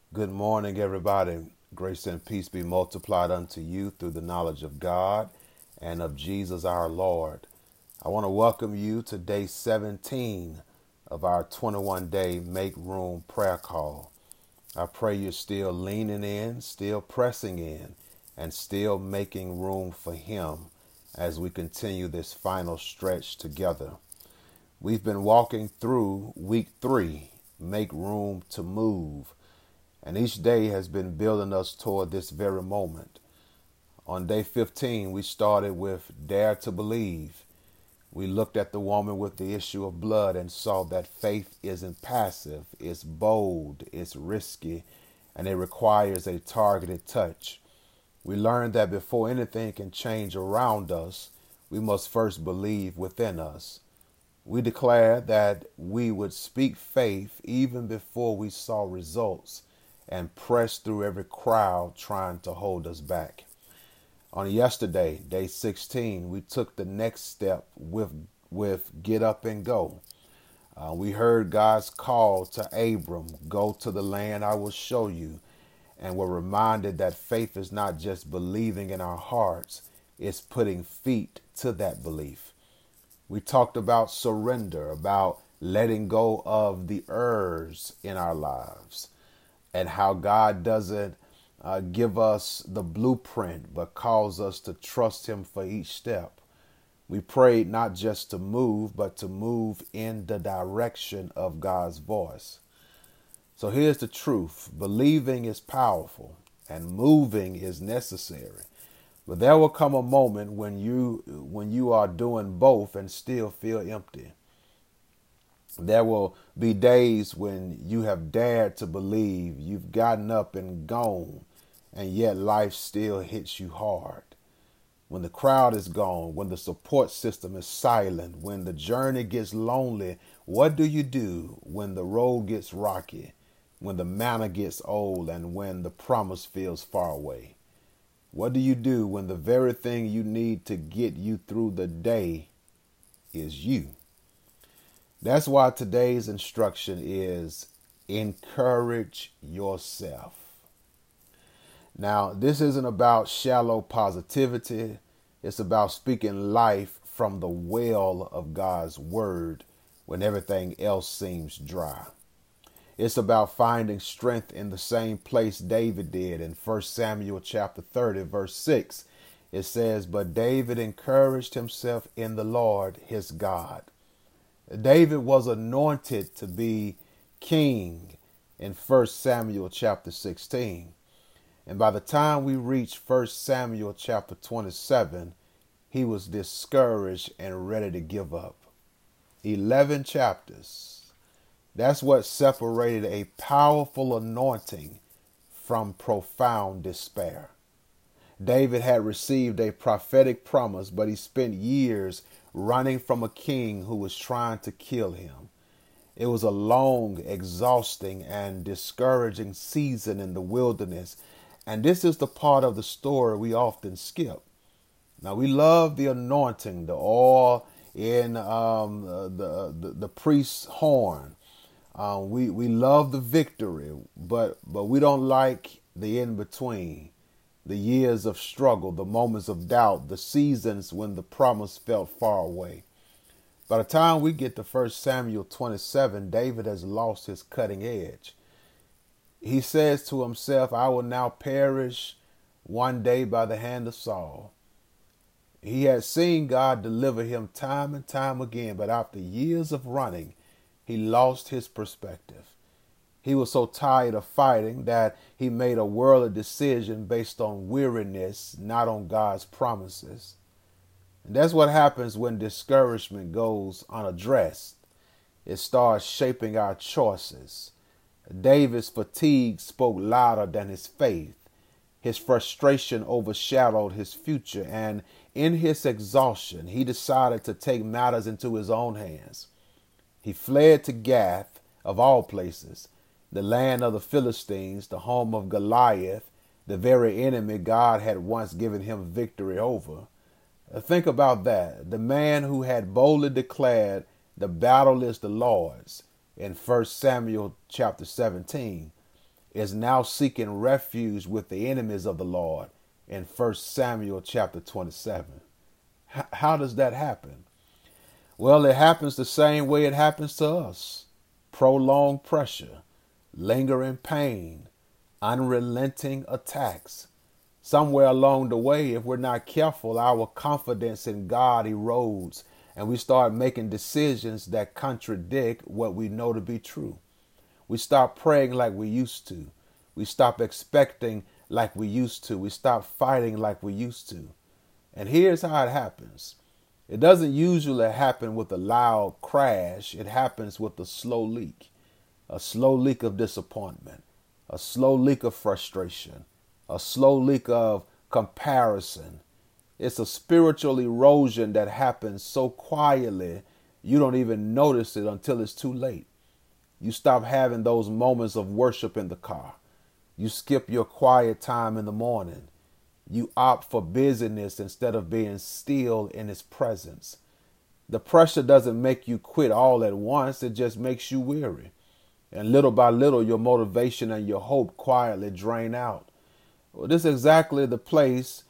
Good morning, everybody. Grace and peace be multiplied unto you through the knowledge of God and of Jesus our Lord. I want to welcome you to day 17 of our 21-day Make Room prayer call. I pray you're still leaning in, still pressing in, and still making room for Him as we continue this final stretch together. We've been walking through week 3, Make Room to Move. And each day has been building us toward this very moment. On day 15, we started with Dare to Believe. We looked at the woman with the issue of blood and saw that faith isn't passive, it's bold, it's risky, and it requires a targeted touch. We learned that before anything can change around us, we must first believe within us. We declared that we would speak faith even before we saw results and press through every crowd trying to hold us back. On yesterday, day 16, we took the next step with Get Up and Go. We heard God's call to Abram, go to the land I will show you, and were reminded that faith is not just believing in our hearts, it's putting feet to that belief. We talked about surrender, about letting go of the errors in our lives, and how God doesn't give us the blueprint, but calls us to trust Him for each step. We prayed not just to move, but to move in the direction of God's voice. So here's the truth. Believing is powerful and moving is necessary. But there will come a moment when you are doing both and still feel empty. There will be days when you have dared to believe, you've gotten up and gone, and yet life still hits you hard. When the crowd is gone, when the support system is silent, when the journey gets lonely, what do you do when the road gets rocky, when the manna gets old, and when the promise feels far away? What do you do when the very thing you need to get you through the day is you? That's why today's instruction is encourage yourself. Now, this isn't about shallow positivity. It's about speaking life from the well of God's word when everything else seems dry. It's about finding strength in the same place David did in 1 Samuel chapter 30, verse 6. It says, "But David encouraged himself in the Lord his God." David was anointed to be king in 1 Samuel chapter 16. And by the time we reach 1 Samuel chapter 27, he was discouraged and ready to give up. 11 chapters. That's what separated a powerful anointing from profound despair. David had received a prophetic promise, but he spent years running from a king who was trying to kill him. It was a long, exhausting, and discouraging season in the wilderness. And this is the part of the story we often skip. Now, we love the anointing, the oil in the priest's horn. We love the victory, but we don't like the in-between. The years of struggle, the moments of doubt, the seasons when the promise felt far away. By the time we get to 1 Samuel 27, David has lost his cutting edge. He says to himself, "I will now perish one day by the hand of Saul." He had seen God deliver him time and time again, but after years of running, he lost his perspective. He was so tired of fighting that he made a worldly decision based on weariness, not on God's promises. And that's what happens when discouragement goes unaddressed. It starts shaping our choices. David's fatigue spoke louder than his faith. His frustration overshadowed his future, and in his exhaustion, he decided to take matters into his own hands. He fled to Gath, of all places, the land of the Philistines, the home of Goliath, the very enemy God had once given him victory over. Think about that. The man who had boldly declared, "The battle is the Lord's," in 1 Samuel chapter 17. is now seeking refuge with the enemies of the Lord in 1 Samuel chapter 27. How does that happen? Well, it happens the same way it happens to us. Prolonged pressure, lingering pain, unrelenting attacks. Somewhere along the way, if we're not careful, our confidence in God erodes and we start making decisions that contradict what we know to be true. We stop praying like we used to. We stop expecting like we used to. We stop fighting like we used to. And here's how it happens. It doesn't usually happen with a loud crash. It happens with a slow leak of disappointment, a slow leak of frustration, a slow leak of comparison. It's a spiritual erosion that happens so quietly you don't even notice it until it's too late. You stop having those moments of worship in the car. You skip your quiet time in the morning. You opt for busyness instead of being still in his presence. The pressure doesn't make you quit all at once. It just makes you weary. And little by little, your motivation and your hope quietly drain out. Well, this is exactly the place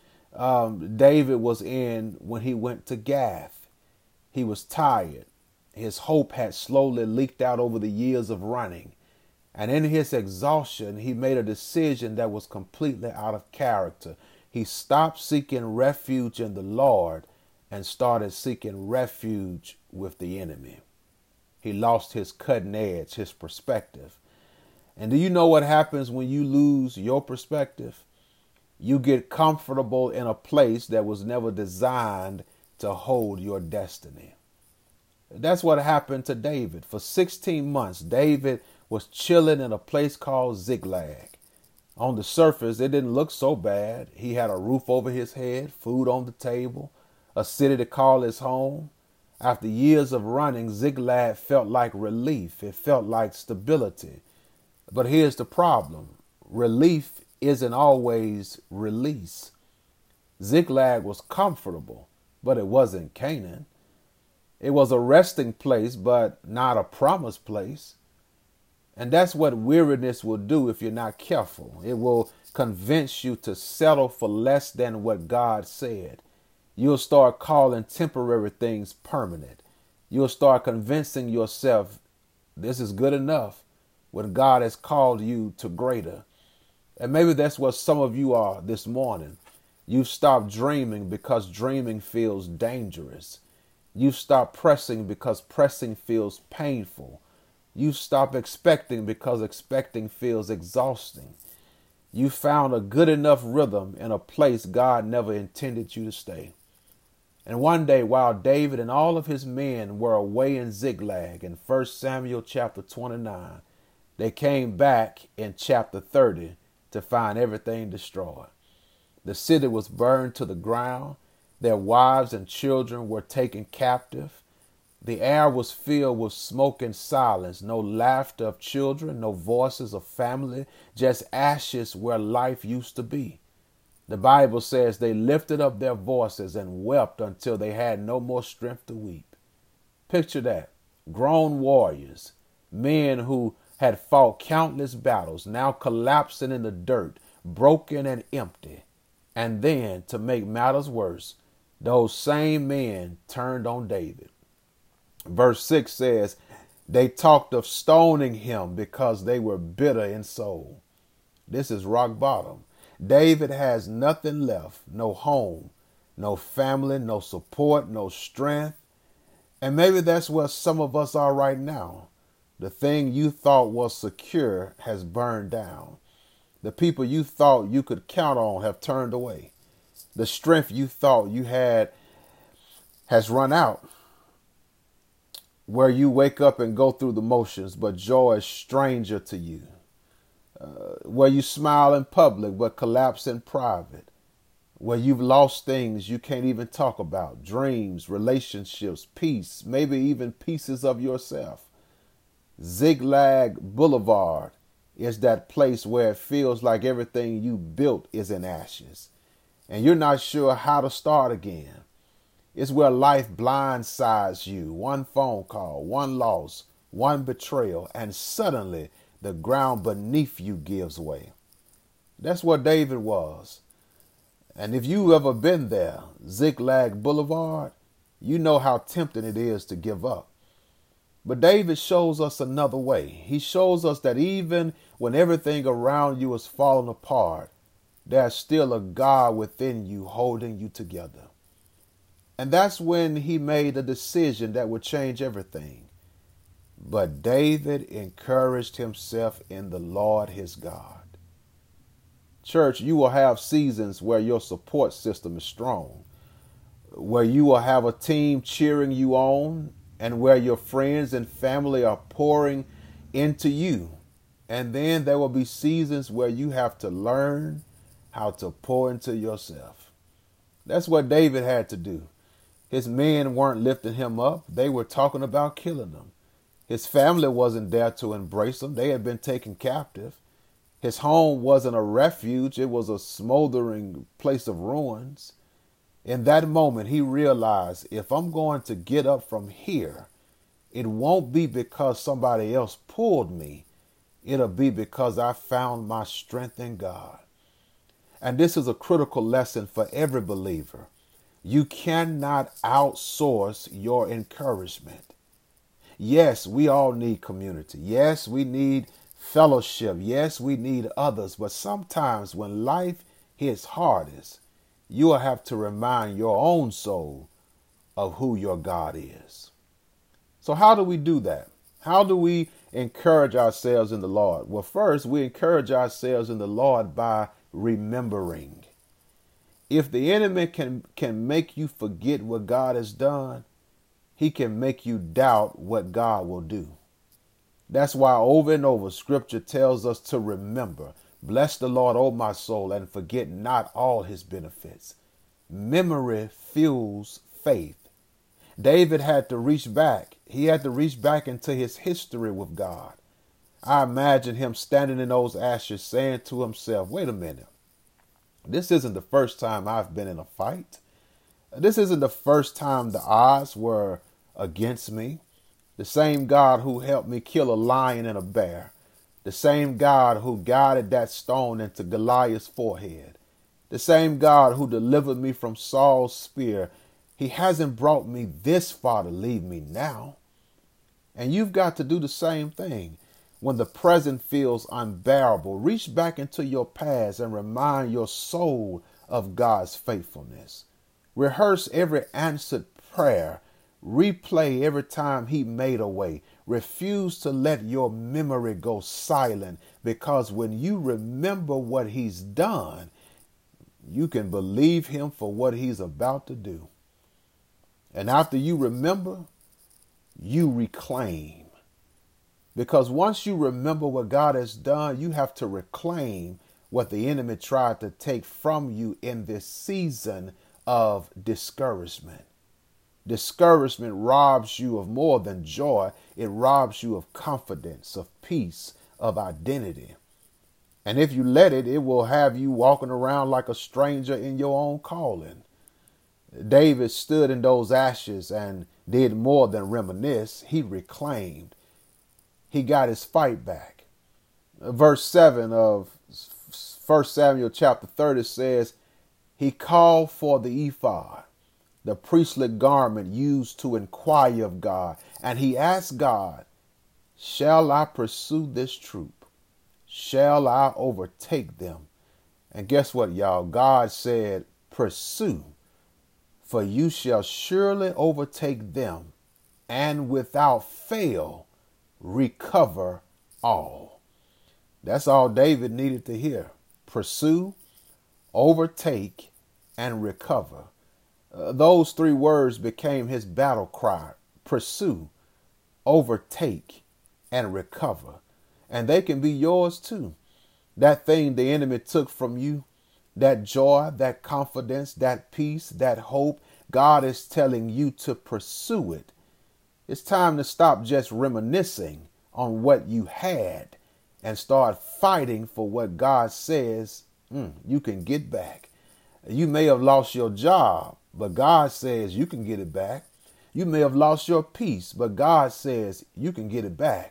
David was in when he went to Gath. He was tired. His hope had slowly leaked out over the years of running. And in his exhaustion, he made a decision that was completely out of character. He stopped seeking refuge in the Lord and started seeking refuge with the enemy. He lost his cutting edge, his perspective. And do you know what happens when you lose your perspective? You get comfortable in a place that was never designed to hold your destiny. That's what happened to David. For 16 months, David was chilling in a place called Ziklag. On the surface, it didn't look so bad. He had a roof over his head, food on the table, a city to call his home. After years of running, Ziklag felt like relief. It felt like stability. But here's the problem. Relief isn't always release. Ziklag was comfortable, but it wasn't Canaan. It was a resting place, but not a promised place. And that's what weariness will do if you're not careful. It will convince you to settle for less than what God said. You'll start calling temporary things permanent. You'll start convincing yourself this is good enough when God has called you to greater. And maybe that's what some of you are this morning. You've stopped dreaming because dreaming feels dangerous. You've stopped pressing because pressing feels painful. You stop expecting because expecting feels exhausting. You found a good enough rhythm in a place God never intended you to stay. And one day, while David and all of his men were away in Ziklag in 1 Samuel chapter 29, they came back in chapter 30 to find everything destroyed. The city was burned to the ground. Their wives and children were taken captive. The air was filled with smoke and silence, no laughter of children, no voices of family, just ashes where life used to be. The Bible says they lifted up their voices and wept until they had no more strength to weep. Picture that. Grown warriors, men who had fought countless battles, now collapsing in the dirt, broken and empty. And then, to make matters worse, those same men turned on David. Verse 6 says, they talked of stoning him because they were bitter in soul. This is rock bottom. David has nothing left, no home, no family, no support, no strength. And maybe that's where some of us are right now. The thing you thought was secure has burned down. The people you thought you could count on have turned away. The strength you thought you had has run out. Where you wake up and go through the motions, but joy is stranger to you. Where you smile in public, but collapse in private. Where you've lost things you can't even talk about. Dreams, relationships, peace, maybe even pieces of yourself. Ziklag Boulevard is that place where it feels like everything you built is in ashes. And you're not sure how to start again. It's where life blindsides you. One phone call, one loss, one betrayal, and suddenly the ground beneath you gives way. That's what David was. And if you ever been there, Ziklag Boulevard, you know how tempting it is to give up. But David shows us another way. He shows us that even when everything around you is falling apart, there's still a God within you holding you together. And that's when he made a decision that would change everything. But David encouraged himself in the Lord his God. Church, you will have seasons where your support system is strong, where you will have a team cheering you on, and where your friends and family are pouring into you. And then there will be seasons where you have to learn how to pour into yourself. That's what David had to do. His men weren't lifting him up. They were talking about killing him. His family wasn't there to embrace him. They had been taken captive. His home wasn't a refuge. It was a smoldering place of ruins. In that moment, he realized, if I'm going to get up from here, it won't be because somebody else pulled me. It'll be because I found my strength in God. And this is a critical lesson for every believer. You cannot outsource your encouragement. Yes, we all need community. Yes, we need fellowship. Yes, we need others. But sometimes when life hits hardest, you will have to remind your own soul of who your God is. So how do we do that? How do we encourage ourselves in the Lord? Well, first, we encourage ourselves in the Lord by remembering. If the enemy can make you forget what God has done, he can make you doubt what God will do. That's why over and over Scripture tells us to remember. Bless the Lord, O my soul, and forget not all his benefits. Memory fuels faith. David had to reach back. He had to reach back into his history with God. I imagine him standing in those ashes saying to himself, wait a minute. This isn't the first time I've been in a fight. This isn't the first time the odds were against me. The same God who helped me kill a lion and a bear. The same God who guided that stone into Goliath's forehead. The same God who delivered me from Saul's spear. He hasn't brought me this far to leave me now. And you've got to do the same thing. When the present feels unbearable, reach back into your past and remind your soul of God's faithfulness. Rehearse every answered prayer. Replay every time he made a way. Refuse to let your memory go silent, because when you remember what he's done, you can believe him for what he's about to do. And after you remember, you reclaim. Because once you remember what God has done, you have to reclaim what the enemy tried to take from you in this season of discouragement. Discouragement robs you of more than joy. It robs you of confidence, of peace, of identity. And if you let it, it will have you walking around like a stranger in your own calling. David stood in those ashes and did more than reminisce. He reclaimed. He got his fight back. Verse 7 of 1 Samuel chapter 30 says, he called for the ephod, the priestly garment used to inquire of God. And he asked God, shall I pursue this troop? Shall I overtake them? And guess what, y'all? God said, pursue, for you shall surely overtake them, and without fail recover all. That's all David needed to hear. Pursue, overtake, and recover. Those three words became his battle cry. Pursue, overtake, and recover. And they can be yours too. That thing the enemy took from you, that joy, that confidence, that peace, that hope, God is telling you to pursue it. It's time to stop just reminiscing on what you had and start fighting for what God says you can get back. You may have lost your job, but God says you can get it back. You may have lost your peace, but God says you can get it back.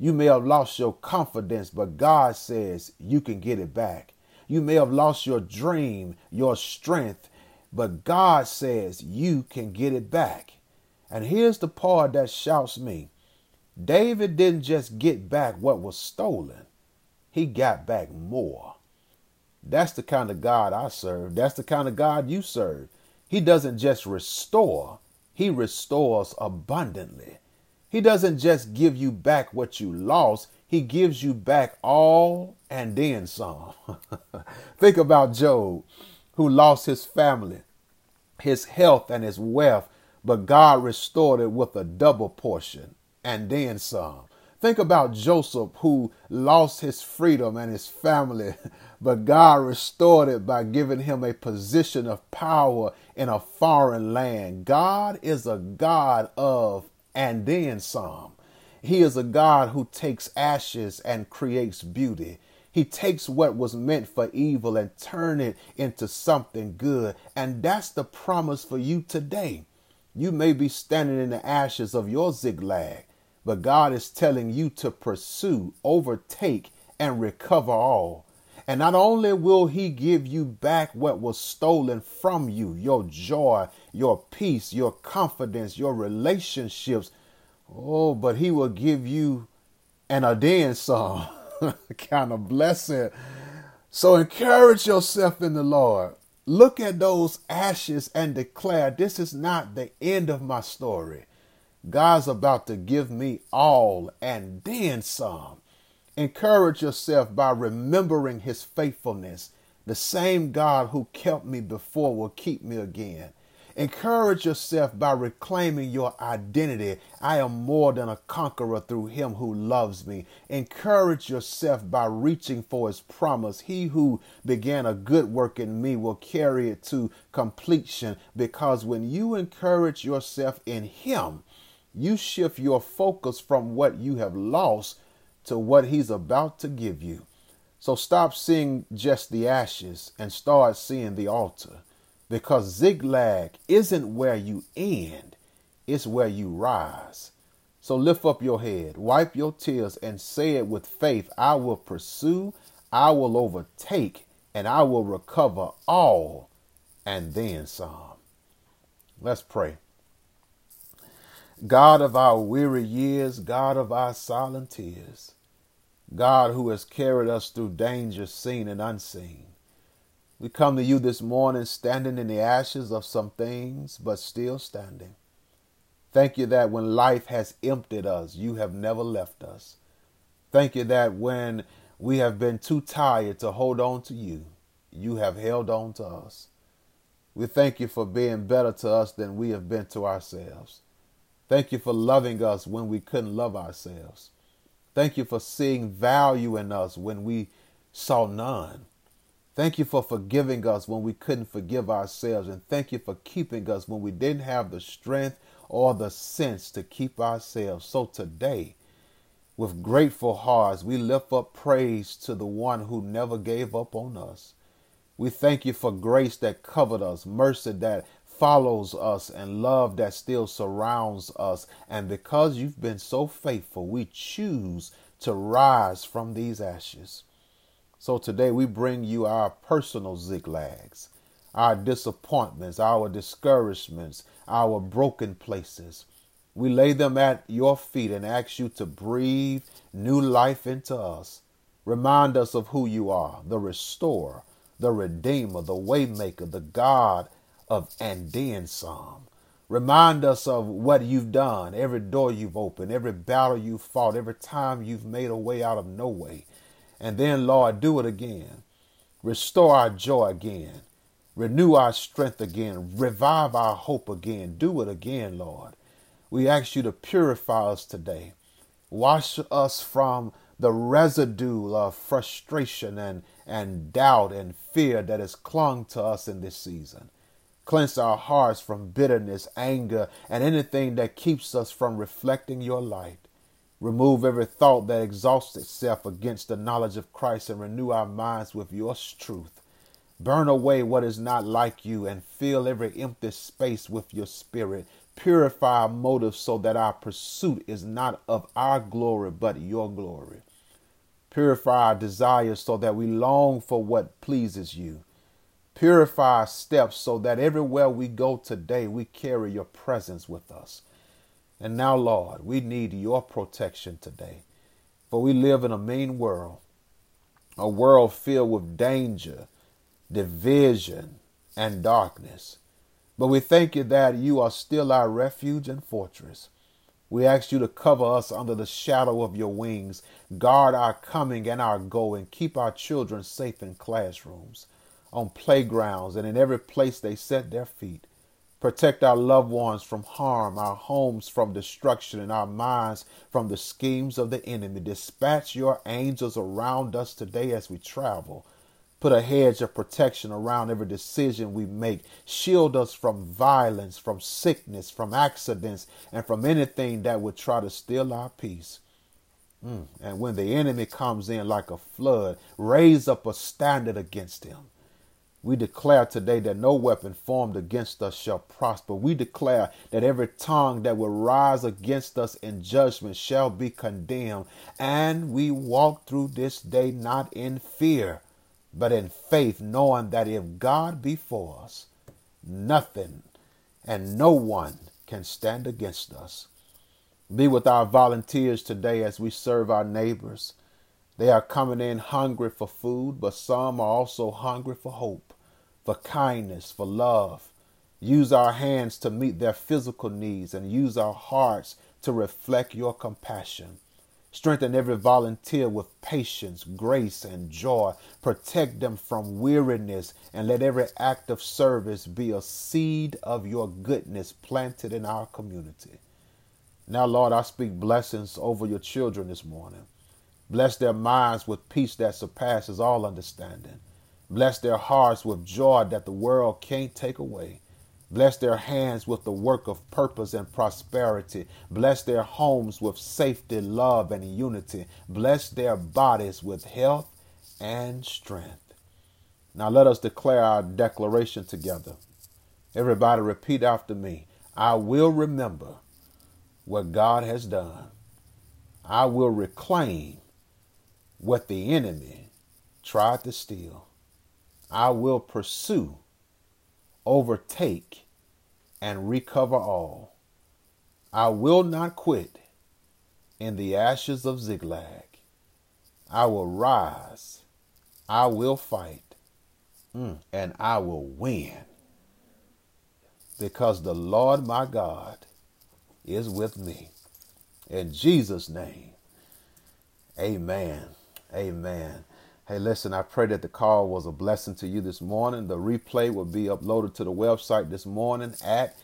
You may have lost your confidence, but God says you can get it back. You may have lost your dream, your strength, but God says you can get it back. And here's the part that shouts me. David didn't just get back what was stolen. He got back more. That's the kind of God I serve. That's the kind of God you serve. He doesn't just restore. He restores abundantly. He doesn't just give you back what you lost. He gives you back all and then some. Think about Job, who lost his family, his health and his wealth, but God restored it with a double portion and then some. Think about Joseph, who lost his freedom and his family, but God restored it by giving him a position of power in a foreign land. God is a God of and then some. He is a God who takes ashes and creates beauty. He takes what was meant for evil and turn it into something good. And that's the promise for you today. You may be standing in the ashes of your zigzag, but God is telling you to pursue, overtake, and recover all. And not only will he give you back what was stolen from you, your joy, your peace, your confidence, your relationships, but he will give you an then some kind of blessing. So encourage yourself in the Lord. Look at those ashes and declare, this is not the end of my story. God's about to give me all and then some. Encourage yourself by remembering his faithfulness. The same God who kept me before will keep me again. Encourage yourself by reclaiming your identity. I am more than a conqueror through him who loves me. Encourage yourself by reaching for his promise. He who began a good work in me will carry it to completion, because when you encourage yourself in him, you shift your focus from what you have lost to what he's about to give you. So stop seeing just the ashes and start seeing the altar, because zigzag isn't where you end, it's where you rise. So lift up your head, wipe your tears, and say it with faith. I will pursue, I will overtake, and I will recover all and then some. Let's pray. God of our weary years, God of our silent tears, God who has carried us through danger seen and unseen, we come to you this morning standing in the ashes of some things, but still standing. Thank you that when life has emptied us, you have never left us. Thank you that when we have been too tired to hold on to you, you have held on to us. We thank you for being better to us than we have been to ourselves. Thank you for loving us when we couldn't love ourselves. Thank you for seeing value in us when we saw none. Thank you for forgiving us when we couldn't forgive ourselves. And thank you for keeping us when we didn't have the strength or the sense to keep ourselves. So today, with grateful hearts, we lift up praise to the one who never gave up on us. We thank you for grace that covered us, mercy that follows us, and love that still surrounds us. And because you've been so faithful, we choose to rise from these ashes. So today we bring you our personal zigzags, our disappointments, our discouragements, our broken places. We lay them at your feet and ask you to breathe new life into us. Remind us of who you are, the restorer, the redeemer, the waymaker, the God of and then some. Remind us of what you've done, every door you've opened, every battle you've fought, every time you've made a way out of no way. And then, Lord, do it again. Restore our joy again. Renew our strength again. Revive our hope again. Do it again, Lord. We ask you to purify us today. Wash us from the residue of frustration and doubt and fear that has clung to us in this season. Cleanse our hearts from bitterness, anger, and anything that keeps us from reflecting your light. Remove every thought that exalts itself against the knowledge of Christ and renew our minds with your truth. Burn away what is not like you and fill every empty space with your spirit. Purify our motives so that our pursuit is not of our glory, but your glory. Purify our desires so that we long for what pleases you. Purify our steps so that everywhere we go today, we carry your presence with us. And now, Lord, we need your protection today. For we live in a mean world, a world filled with danger, division, and darkness. But we thank you that you are still our refuge and fortress. We ask you to cover us under the shadow of your wings, guard our coming and our going, keep our children safe in classrooms, on playgrounds, and in every place they set their feet. Protect our loved ones from harm, our homes from destruction, and our minds from the schemes of the enemy. Dispatch your angels around us today as we travel. Put a hedge of protection around every decision we make. Shield us from violence, from sickness, from accidents, and from anything that would try to steal our peace. And when the enemy comes in like a flood, raise up a standard against him. We declare today that no weapon formed against us shall prosper. We declare that every tongue that will rise against us in judgment shall be condemned. And we walk through this day not in fear, but in faith, knowing that if God be for us, nothing and no one can stand against us. Be with our volunteers today as we serve our neighbors. They are coming in hungry for food, but some are also hungry for hope, for kindness, for love. Use our hands to meet their physical needs and use our hearts to reflect your compassion. Strengthen every volunteer with patience, grace, and joy. Protect them from weariness and let every act of service be a seed of your goodness planted in our community. Now, Lord, I speak blessings over your children this morning. Bless their minds with peace that surpasses all understanding. Bless their hearts with joy that the world can't take away. Bless their hands with the work of purpose and prosperity. Bless their homes with safety, love, and unity. Bless their bodies with health and strength. Now let us declare our declaration together. Everybody repeat after me. I will remember what God has done. I will reclaim what the enemy tried to steal. I will pursue, overtake, and recover all. I will not quit in the ashes of Ziklag. I will rise. I will fight. And I will win. Because the Lord my God is with me. In Jesus' name, amen. Amen. Hey, listen, I pray that the call was a blessing to you this morning. The replay will be uploaded to the website this morning at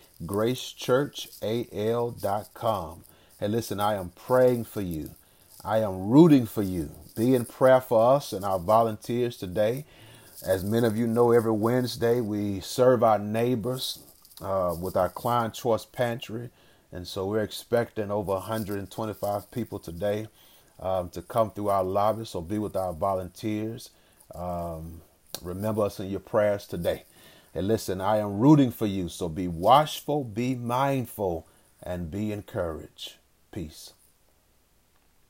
gracechurchal.com. Hey, listen, I am praying for you. I am rooting for you. Be in prayer for us and our volunteers today. As many of you know, every Wednesday we serve our neighbors with our Client Choice Pantry. And so we're expecting over 125 people today to come through our lobby. So be with our volunteers. Remember us in your prayers today. And listen, I am rooting for you. So be watchful, be mindful, and be encouraged. Peace.